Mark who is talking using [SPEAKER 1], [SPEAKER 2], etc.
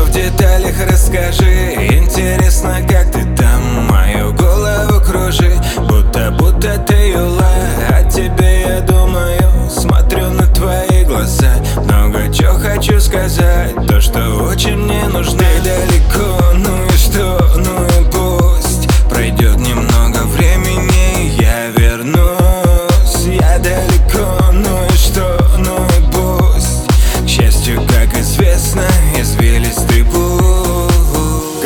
[SPEAKER 1] Все в деталях расскажи. Интересно, как ты там мою голову кружи. Будто ты юла. О тебе я думаю, смотрю на твои глаза. Много чего хочу сказать, то, что очень мне нужно. Ты далеко